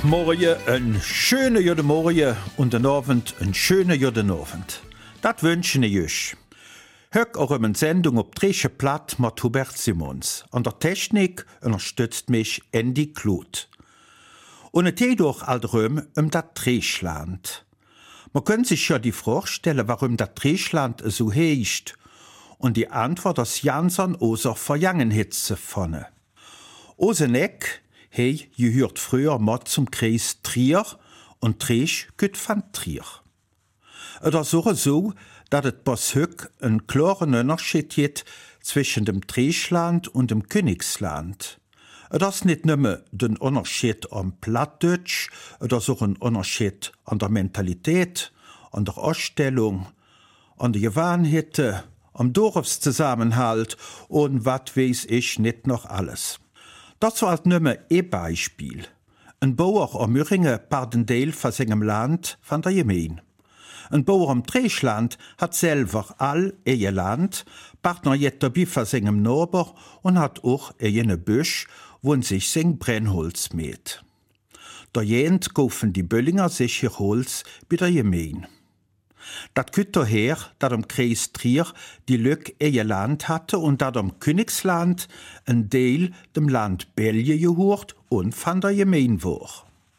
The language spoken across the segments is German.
Morgen een schöne Jodemorgen und den Abend een schöne Jodenabend. Dat wünschen ich euch. Hök auch eine Sendung op Dresche Platt mit Hubert Simons. An der Technik unterstützt mich Andy Kluth. Und es geht auch darum, das Dreschland. Man kann sich ja die Frage stellen, warum das Dreschland so heißt. Und die Antwort ist ganz an unserer Vergangenheit zu finden. Oseneck, hey, gehört früher mit zum Kreis Trier und Dresch geht von Trier. Es ist auch so, dass es bis heute einen klaren Unterschied gibt zwischen dem Dreschland und dem Königsland. Es ist nicht nur der Unterschied am Plattdeutsch, es ist auch ein Unterschied an der Mentalität, an der Ausstellung, an der Gewohnheiten, am Dorfszusammenhalt und was weiß ich nicht noch alles. Das war halt nur ein Beispiel. Ein Bauer am Müringen part den Teil von seinem Land von der Gemeinde. Ein Bauer am Dreschland hat selber all ihr Land, partner jet dabei von seinem Nachbar und hat auch eine Büsch, wo sich sein Brennholz mäht. Da jent kaufen die Böllinger sich ihr Holz bei der Gemeinde. Dat kütt daher, dat am Kreis Trier die Lück ihr Land hatte und dat am Königsland ein Teil dem Land Belgien gehört und von der Gemeinde war.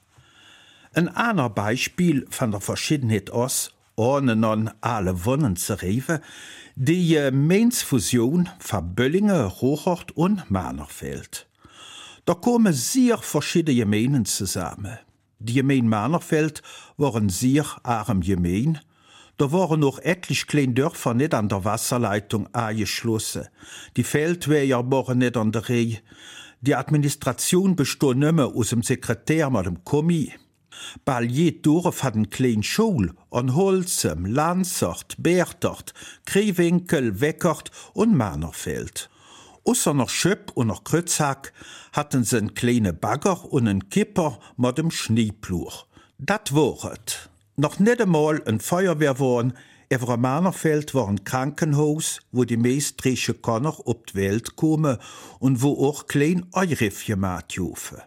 Ein anderes Beispiel von der Verschiedenheit aus, ohne nun alle Wonnen zu reden, die Gemeinsfusion von Böllingen, Rochort und Mahnerfeld. Da kommen sehr verschiedene Gemeinden zusammen. Die Gemeinde Mahnerfeld waren sehr arm Gemeinde. Da waren noch etliche kleine Dörfer nicht an der Wasserleitung angeschlossen. Die Feldweiher waren nicht an der Reihe. Die Administration bestand nicht mehr aus dem Sekretär mit dem Kommi. Bald jeder Dorf hat eine kleine Schule an Holzem, Lanzert, Bertert, Kriewinkel, Weckert und Mahnerfeld. Ausser noch Schöpp und noch Krützhack hatten sie einen kleinen Bagger und einen Kipper mit dem Schneepluch. Das war es. Noch nicht einmal ein Feuerwehr waren, über ein Mahnerfeld war ein Krankenhaus, wo die meisten Dresche Kanner auf die Welt kommen und wo auch klein Euriff gemacht werden.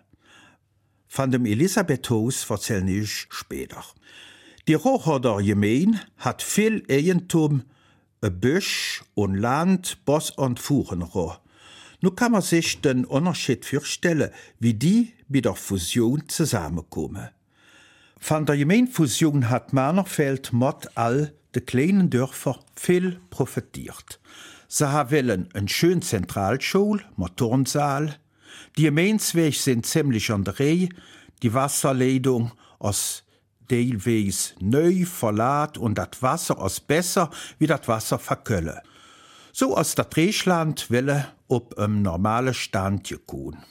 Von dem Elisabethhaus erzähle ich später. Die Rochorder Gemeinde hat viel Eigentum, Büsch und Land, Boss und Fuhrenrohr. Nun kann man sich den Unterschied vorstellen, wie die bei der Fusion zusammenkommen. Von der Gemeindefusion hat Mahnerfeld mit all de kleinen Dörfer viel profitiert. Sie haben eine schöne Zentralschule mit Turnsaal. Die Gemeinswege sind ziemlich an der Reihe. Die Wasserleitung ist teilweise neu verlad und das Wasser ist besser wie das Wasser von Köln. So ist das Dreschland auf einem normalen Stand gekommen.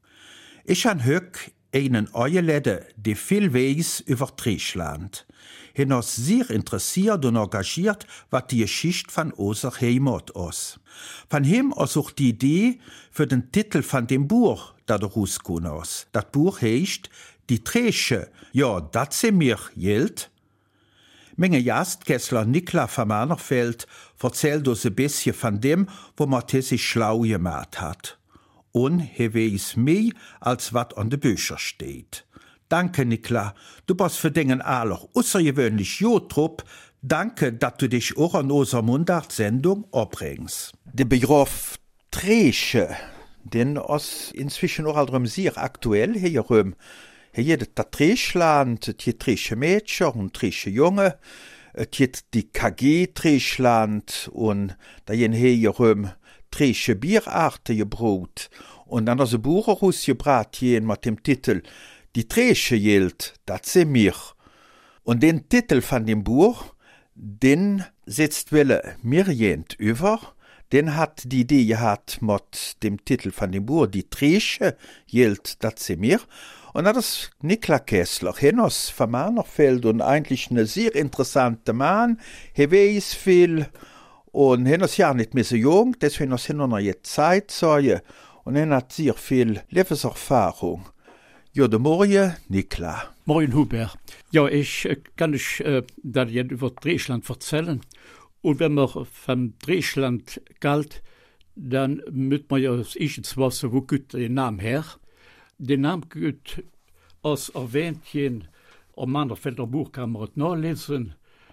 Ich habe heute einen Euerläde, der viel weiß über Dreschland. Er ist sehr interessiert und engagiert, was die Geschichte von unserer Heimat ist. Von ihm ist auch die Idee für den Titel von dem Buch, das rausgekommen ist. Das Buch heißt Die Dresche, ja, das sind mir Geld. Menge Jastkessler Nikla von Mahnerfeld erzählt uns ein bisschen von dem, wo man sich schlau gemacht hat. Und er weiß mehr, als was an den Büchern steht. Danke, Nikla. Du bist für den aller außergewöhnlich Jodtrupp. Danke, dass du dich auch an unserer Mundart-Sendung abbringst. Der Begriff Dresche, den ist inzwischen auch sehr aktuell hier rum. Hier das Dreschland, die Dresche Mädchen und Dresche Junge, hier die KG Dreschland und da hier rum Dresche Bierartige Brot. Und dann ist ein Buch rausgebracht mit dem Titel Die Dresche gilt, das sind mir. Und den Titel von dem Buch, den setzt mir jent über. Den hat die Idee gehabt mit dem Titel von dem Buch Die Dresche gilt, das sind mir. Und das ist Nikla Kessler, Hennos von Mahnerfeld und eigentlich ein sehr interessanter Mann. Er weiß viel. Und er ist ja nicht mehr so jung, deswegen ist er noch jetzt Zeitzeuge und er hat sehr viel Lebenserfahrung. Ja, der Morgen, Nikla. Morgen, Hubert. Ja, ich kann euch da jetzt über Dreschland erzählen. Und wenn man von Dreschland galt, dann müsste man ja das Wasser, wo geht der Name her? Der Name geht als erwähnt jen am Mannerfelder Buch kann man nachlesen,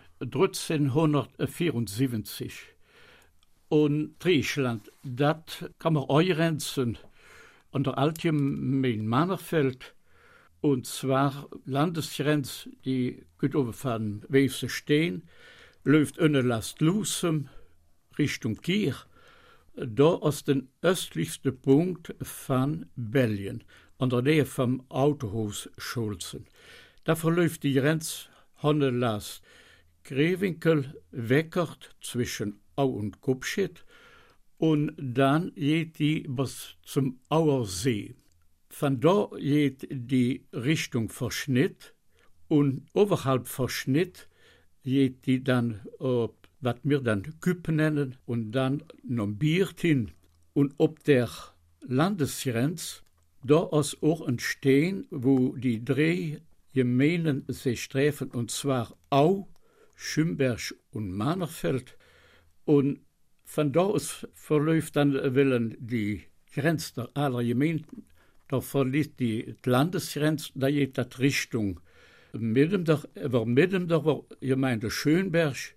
1374. Und Deutschland, das kann man eingrenzen an der Altgemeinde Mannerfeld, und zwar Landesgrenz, die gut over von Weefse stehen, läuft eine Last Lusem Richtung Kier, da aus den östlichsten Punkt von Belgien, an der Nähe vom Autohaus Schulzen. Da verläuft die Grenz Honnelast Grewinkel, Weckert zwischen Au und Kupschit, und dann geht die bis zum Auer See. Von da geht die Richtung Verschnitt, und oberhalb Verschnitt geht die dann ob was wir dann Küpp nennen, und dann noch Biert hin. Und ob der Landesgrenz, da ist auch ein Stehen, wo die drei Gemeinden sich treffen, und zwar Au, Schümberg und Mannerfeld. Und von da aus verläuft dann willen die Grenze der aller Gemeinden, da verliert die Landesgrenze, da geht das Richtung Middendach war Gemeinde Schönberg,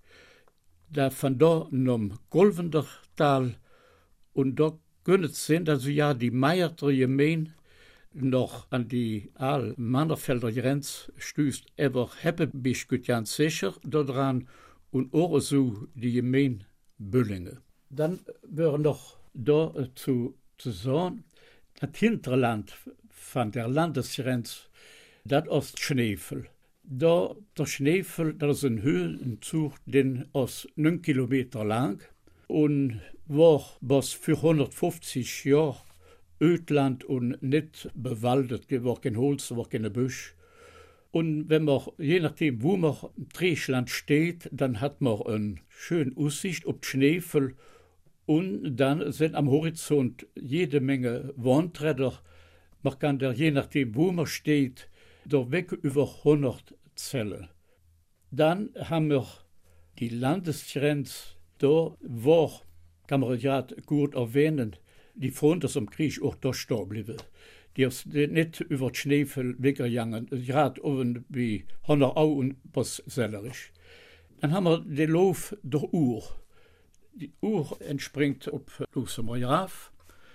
da von da nom Golvendertal, und da gönnet sehen, dass ja die Meierter Gemein noch an die Mannerfelder Grenz stößt, aber habe bis gut ganz sicher daran, und auch so die Gemein Büllinge. Dann wäre noch da zu sagen, das Hinterland von der Landesgrenz, das ist Schneefel. Da der Schneefel, das ist ein Höhenzug, den ist 9 Kilometer lang und war bis für 150 Jahre Ödland und nicht bewaldet, war kein Holz, war keine Büsch. Und wenn man, je nachdem, wo man im Deutschland steht, dann hat man eine schöne Aussicht auf Schneefel, und dann sind am Horizont jede Menge Wandräder. Man kann da, je nachdem, wo man steht, da weg über 100 Zellen. Dann haben wir die Landesgrenze, da war, kann man ja gut erwähnen, die Front ist am Krieg auch da stehen geblieben. Die ist nicht über den Schneefel weggegangen, gerade oben wie Honnerau und was Sellerisch. Dann haben wir den Lauf der Uhr. Die Uhr entspringt auf Luxemburg Graf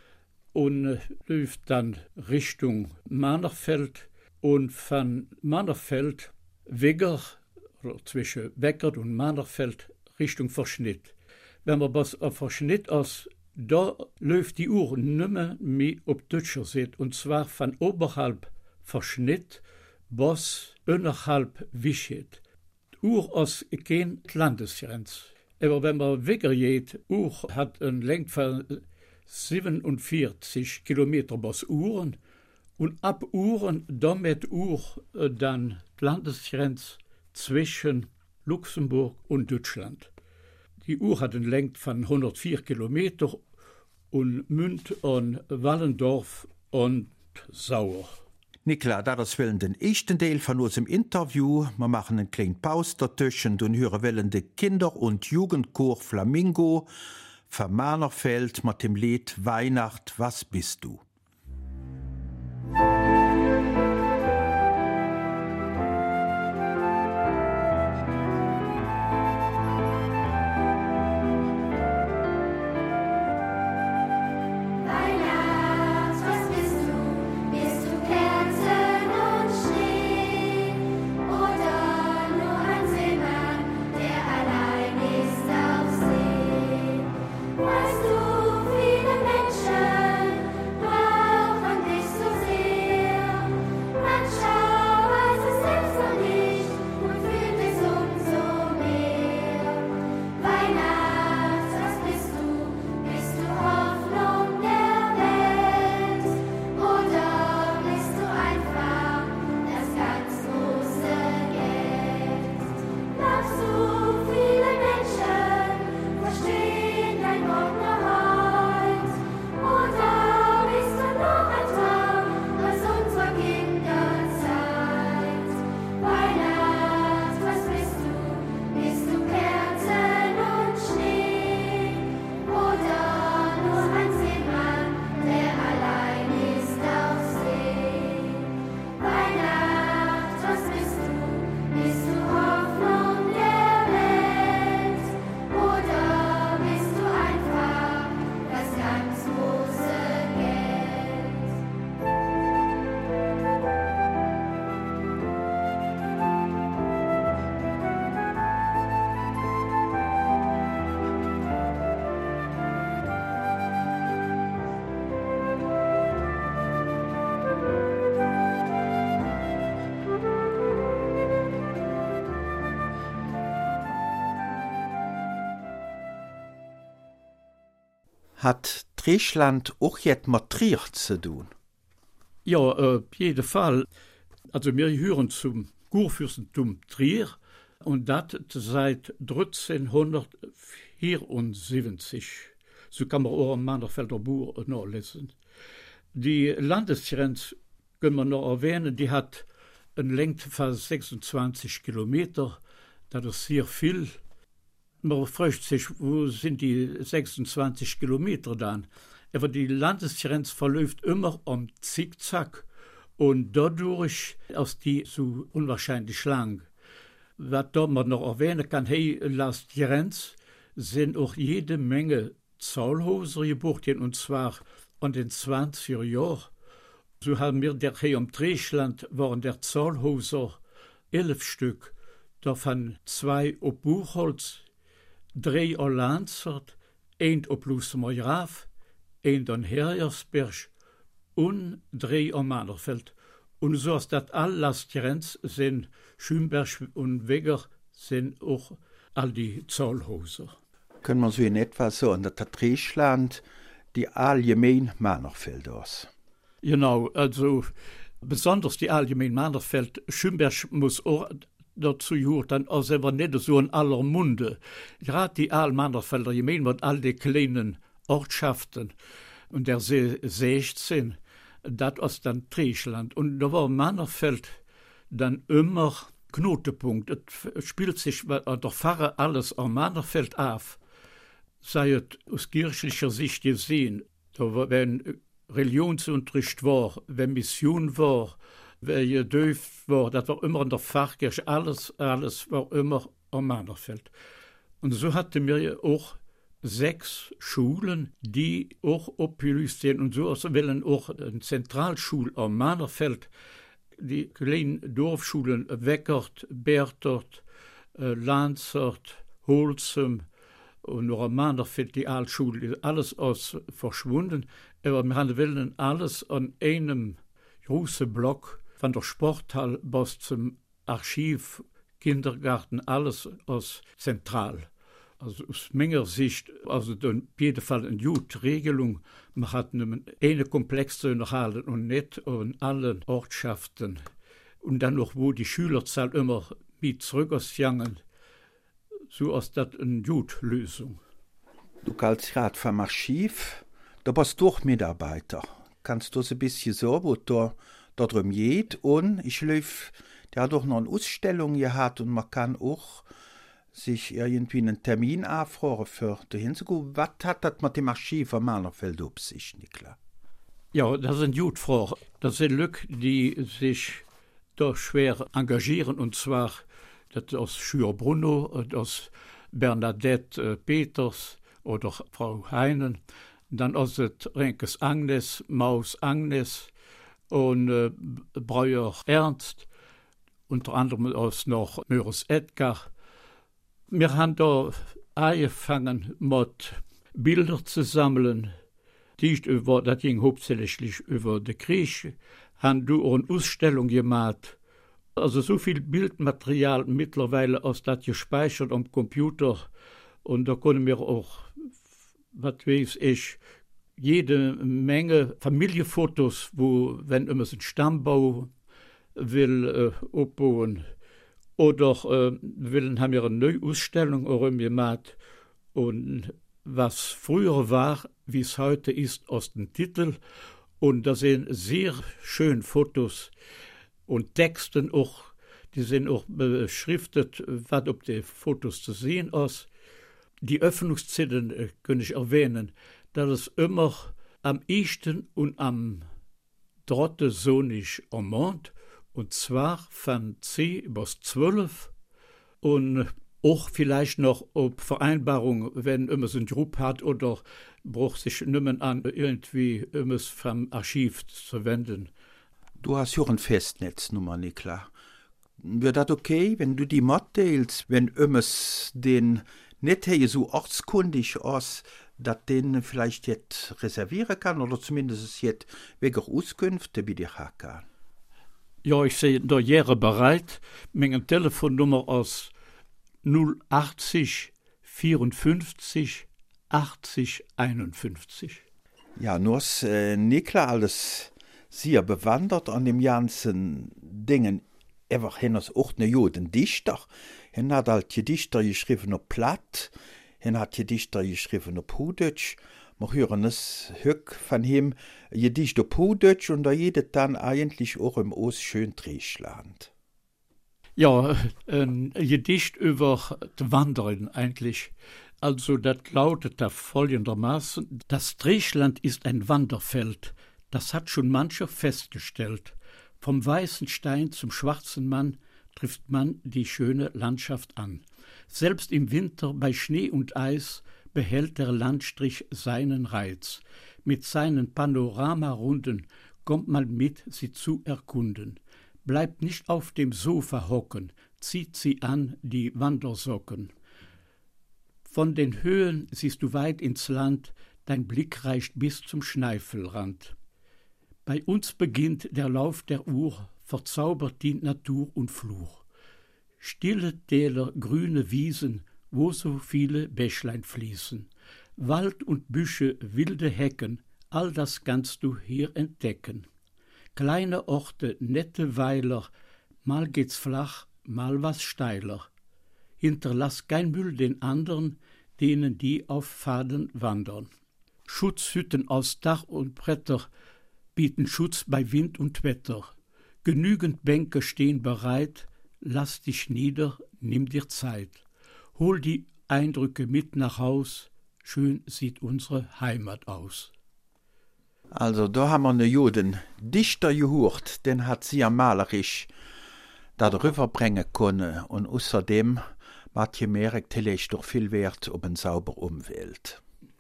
und läuft dann Richtung Mannerfeld, und von Mannerfeld Wegger, oder zwischen Weckert und Mannerfeld Richtung Verschnitt. Wenn man was auf Verschnitt ist, da läuft die Uhr nimmer mehr auf Deutscher Seite, und zwar von oberhalb Verschnitt bis innerhalb Wischet. Die Uhr ist kein Landesgrenz. Aber wenn man weggeht, Uhr hat eine Länge von 47 Kilometer bis Uhren, und ab Uhren, damit Uhr dann die Landesgrenze zwischen Luxemburg und Deutschland. Die Uhr hat eine Länge von 104 Kilometer und mündet an Wallendorf und Sauer. Nikla, das will den ersten Teil von unserem Interview. Wir machen einen kleinen Pause dazwischen und hören wollen den Kinder- und Jugendchor Flamingo von Mannerfeld mit dem Lied Weihnacht, was bist du? Weißt du, viele Menschen Hat Trischland auch jetzt mit Trier zu tun? Ja, auf jeden Fall. Also wir gehören zum Kurfürstentum Trier und das seit 1374. So kann man auch am Mannerfelder Buch nachlesen. Die Landesgrenze, können wir noch erwähnen, die hat eine Länge von 26 Kilometer. Das ist sehr viel. Man fragt sich, wo sind die 26 Kilometer dann? Aber die Landesgrenze verläuft immer am Zickzack und dadurch ist die so unwahrscheinlich lang. Was da man noch erwähnen kann, hey, las die Grenze sind auch jede Menge Zahlhäuser gebaut, und zwar an den 20er Jahren. So haben wir der hier am Trischland waren der Zahlhäuser 11 Stück, davon 2 auf Buchholz, 3 auf Lanzert, 1 auf Lusemer-Graf, 1 an Herjersberg und 3 am Mannerfeld. Und so ist das alles Grenz sind Schümberg und Wegger sind auch all die Zahlhäuser. Können wir so in etwa sagen, dass das Trischland die allgemein Mannerfeld ist? Genau, also besonders die allgemein Mannerfeld. Schümberg muss auch dazu gehören, als aber nicht so in aller Munde. Gerade die Mannerfelder gemein mit all die kleinen Ortschaften und der See 16, das ist dann Trischland. Und da war Mannerfeld dann immer Knotenpunkt. Es spielt sich der Pfarrer alles am Mannerfeld auf. Sei es aus kirchlicher Sicht gesehen, da wenn Religionsunterricht war, wenn Mission war, wenn gedöft war, das war immer in der Pfarrkirche, alles war immer am Mannerfeld. Und so hatten wir auch 6 Schulen, die auch abgelöst sind. Und so wollen auch eine Zentralschule am Mannerfeld, die kleinen Dorfschulen Weckert, Bertert, Lanzert, Holzem und noch am Mannerfeld die Altschule, alles ist verschwunden. Aber wir wollen alles an einem großen Block, von der Sporthall bis zum Archiv, Kindergarten, alles aus zentral. Also aus meiner Sicht, also in jedem Fall eine gute Regelung. Man hat einen Komplex zu unterhalten und nicht in allen Ortschaften. Und dann noch, wo die Schülerzahl immer mit zurückgegangen, so ist das eine gute Lösung. Du als gerade vom Archiv, da bist du auch Mitarbeiter. Kannst du so ein bisschen so, wo da darum geht? Und ich glaube, der hat auch noch eine Ausstellung gehabt und man kann auch sich irgendwie einen Termin anfragen für dahin zu gehen. Was hat das mit dem Archiv am Mannerfeld auf sich, Niklas? Ja, das sind gute Fragen. Das sind Leute, die sich da schwer engagieren, und zwar das aus Schür Bruno und aus Bernadette Peters oder Frau Heinen, dann aus Renkes Agnes, Maus Agnes und Breuer Ernst, unter anderem aus noch Möres Edgar. Wir haben da angefangen mit Bilder zu sammeln, das ging hauptsächlich über den Krieg, haben da auch eine Ausstellung gemacht. Also so viel Bildmaterial mittlerweile aus das gespeichert am Computer, und da können wir auch, was weiß ich, jede Menge Familienfotos, wo, wenn immer so ein Stammbau will aufbauen, oder haben wir eine neue Ausstellung auch gemacht, und was früher war, wie es heute ist, aus dem Titel, und da sind sehr schön Fotos und Texten auch, die sind auch beschriftet, was auf den Fotos zu sehen ist. Die Öffnungszeiten kann ich erwähnen, dass es immer am 1. und am 3. Sonntag am Mond, und zwar von 10 bis 12, und auch vielleicht noch ob Vereinbarung, wenn immer so ein Gruppe hat oder braucht sich nicht mehr an, irgendwie immer vom Archiv zu wenden. Du hast ja ein Festnetznummer, Niklas. Wäre das okay, wenn du die mitteilst, wenn immer den nicht so ortskundig ist, dass den vielleicht jetzt reservieren kann oder zumindest jetzt wegen Auskünfte bei dir haben kann? Ja, ich sehe da Jahre bereit. Meine Telefonnummer aus 080 54 8051. Ja, nur ist nicht klar alles sehr bewandert an dem ganzen Dingen. Einfach hin als auch ne Joden Dichter. Hin hat halt die Dichter geschrieben auf Platt, hin hat die Dichter geschrieben auf Puditsch. Wir hören es höck von ihm, Gedicht auf Puditsch und da jedet dann eigentlich auch im Ostschöntriechland. Ja, ein Gedicht über das Wandern eigentlich. Also das lautet da folgendermaßen: Das Triechland ist ein Wanderfeld, das hat schon mancher festgestellt. Vom weißen Stein zum schwarzen Mann trifft man die schöne Landschaft an. Selbst im Winter bei Schnee und Eis behält der Landstrich seinen Reiz. Mit seinen Panoramarunden kommt man mit, sie zu erkunden. Bleibt nicht auf dem Sofa hocken, zieht sie an die Wandersocken. Von den Höhen siehst du weit ins Land, dein Blick reicht bis zum Schneifelrand. Bei uns beginnt der Lauf der Uhr, verzaubert die Natur und Fluch. Stille Täler, grüne Wiesen, wo so viele Bächlein fließen. Wald und Büsche, wilde Hecken, all das kannst du hier entdecken. Kleine Orte, nette Weiler, mal geht's flach, mal was steiler. Hinterlass kein Müll den andern, denen die auf Pfaden wandern. Schutzhütten aus Dach und Bretter bieten Schutz bei Wind und Wetter. Genügend Bänke stehen bereit, lass dich nieder, nimm dir Zeit. Hol die Eindrücke mit nach Haus, schön sieht unsere Heimat aus. Also, da haben wir ne Joden Dichter gehört, den hat sie ja malerisch da rüberbringen können und außerdem hat gemerkt, vielleicht doch viel Wert auf eine saubere Umwelt.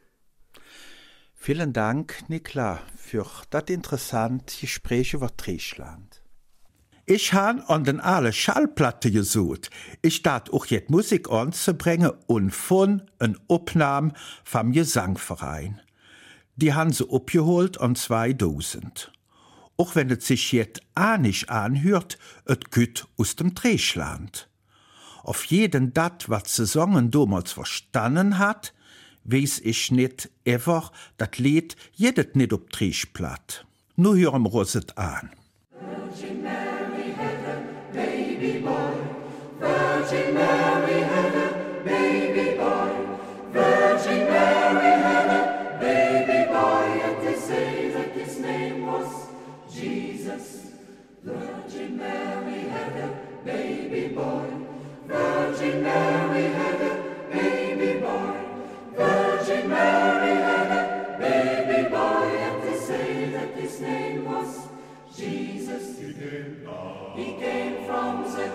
Vielen Dank, Nikla, für das interessante Gespräch über Triechland. Ich han an den alle Schallplatte gesucht. Ich dat auch jet Musik anzubringen und von en Opnahme vom Gesangverein. Die han sie abgeholt an 2000. Auch wenn es sich jet nicht anhört, et güt aus dem Triechland. Auf jeden dat, wat se Songen damals verstanden hat, weiß ich nicht einfach, dat Lied jedet nicht ob Triechplatt. Nur hören wir uns an. Virgin Mary had a baby boy. Virgin Mary had a baby boy. Virgin Mary had a baby boy, and they say that his name was Jesus. Virgin Mary had a baby boy. Virgin Mary had a baby boy. Virgin Mary had a baby boy, and they say that his name was Jesus. He came from the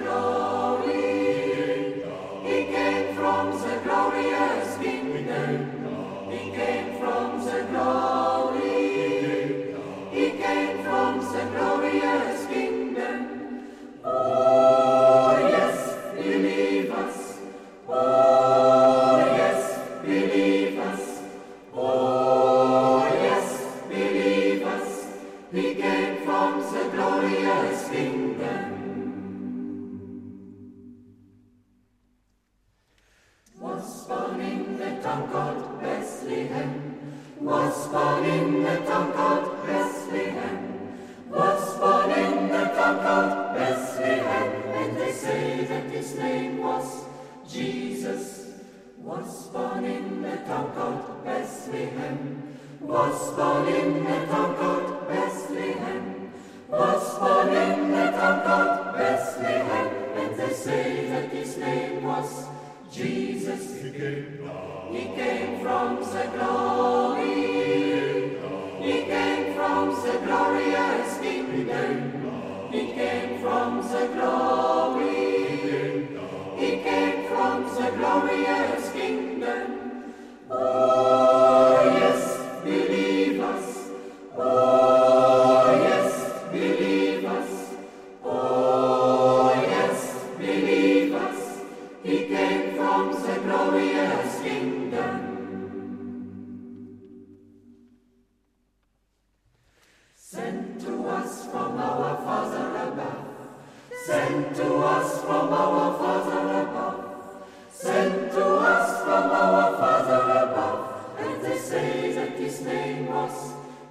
glory. He came from the glorious kingdom. He came from the glory. He came from the glorious kingdom. Oh, yes, believe us. Oh, yes, believe us. Oh, yes, believe us. He came from the glorious kingdom. Was born in the town called Bethlehem. Was born in the town called Bethlehem. Was born in the town called Bethlehem. And they say that his name was Jesus. Was born in the town called Bethlehem. Was born in the town called Bethlehem. Was born in the town called Bethlehem. And they say that his name was Jesus. He came from the glory. He came from the glorious kingdom. He came from the glory. He came from the glorious kingdom. Oh, yes, believe us. Oh, yes, believe us. Oh, yes, believe us. He came from the glorious kingdom.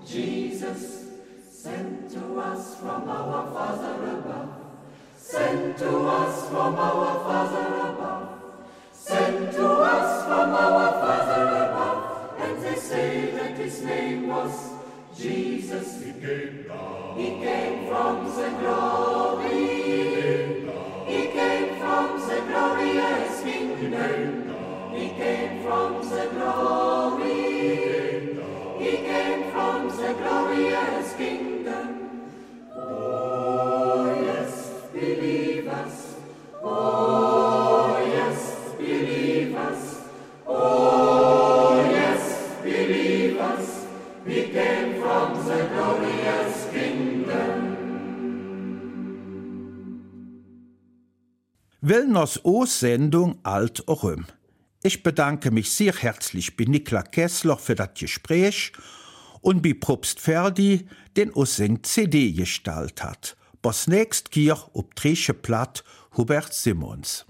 Jesus, sent to us from our Father above, sent to us from our Father above, sent to us from our Father above, and they say that his name was Jesus. He came from the glory, he came from the glorious kingdom, he came from the glory, he came from the glorious kingdom. Oh yes, believe us, oh yes, believe us, oh yes, believe us, he came from the glorious kingdom. Willners O-Sendung alt Orüm. Ich bedanke mich sehr herzlich bei Nikla Kessler für das Gespräch und bei Propst Ferdi, den uns sein CD gestaltet hat. Bis nächst Kier ob Tresche Platt Hubert Simons.